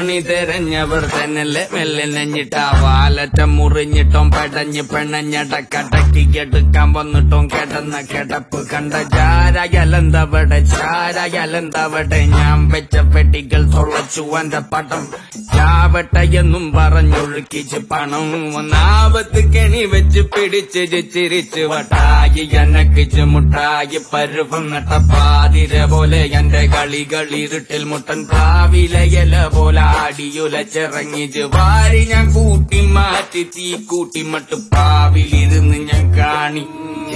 പണി തെരഞ്ഞവർ തന്നെല്ലേ മെല്ലെ നെഞ്ഞിട്ടാ വാലറ്റം മുറിഞ്ഞിട്ടും പടഞ്ഞ് പെണ്ണഞ്ഞടക്കടക്കി എടുക്കാൻ വന്നിട്ടും കിടന്ന കിടപ്പ് കണ്ട ചാരകലന്തവിടെ ഞാൻ വെച്ച പെട്ടികൾ തുളച്ചു എന്റെ പടം ചാവട്ടെയെന്നും പറഞ്ഞൊഴുക്കിച്ച് പണം ഒന്നാപത്ത് കെണി വെച്ച് പിടിച്ച് ചിരിച്ച് വട്ടായി എനക്കിച്ച് മുട്ടായി പരുവം നട്ടപ്പാതിര പോലെ എന്റെ കളികളിരുട്ടിൽ മുട്ടൻ ഭാവിലെ ഇല പോലെ ആടിയുലച്ചിറങ്ങിച്ച് വാരി ഞാൻ കൂട്ടി മാറ്റി തീ കൂട്ടി മട്ട് പാവിലിരുന്ന് ഞാൻ കാണി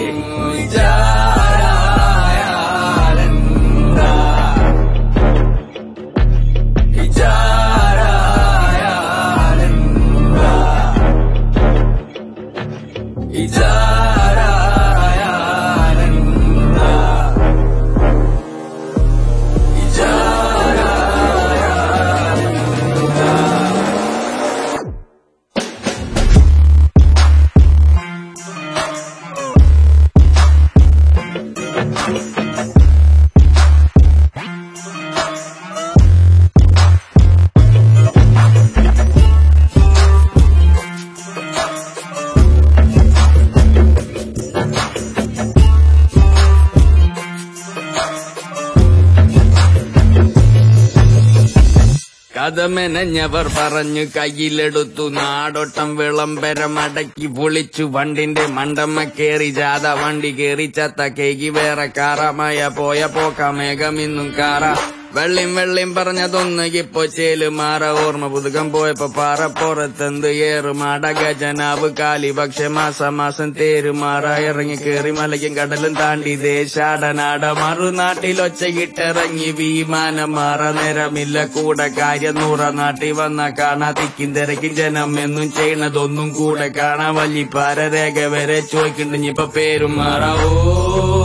കഥമെനഞ്ഞവർ പറഞ്ഞു കയ്യിലെടുത്തു നാടോട്ടം വിളംബരം അടക്കി പൊളിച്ചു വണ്ടിന്റെ മണ്ടമ്മ കേറി ജാഥ വണ്ടി കേറി ചത്ത കേകി വേറെ കാറമായ പോയ പോക്ക മേഘം ഇന്നും കാറ വെള്ളിയും പറഞ്ഞതൊന്ന് ഇപ്പൊ ചേലുമാറ ഓർമ്മ പുതുക്കം പോയപ്പോ പാറപ്പുറത്തെന്ത് ഏറുമാട ഗജനാവ് കാലി പക്ഷെ മാസം തേരുമാറ ഇറങ്ങി കേറി മലയും കടലും താണ്ടി ദേശാടനാട മറുനാട്ടിലൊച്ചയിട്ടിറങ്ങി വിമാനം മാറ നേരമില്ല കൂടെ കാര്യം 100 നാട്ടിൽ വന്ന കാണാ തിക്കും തിരക്കും ജനം എന്നും ചെയ്യണതൊന്നും കൂടെ കാണാൻ വലിപ്പാര രേഖ വരെ ചോദിക്കണ്ടിപ്പോ പേരും മാറ ഓ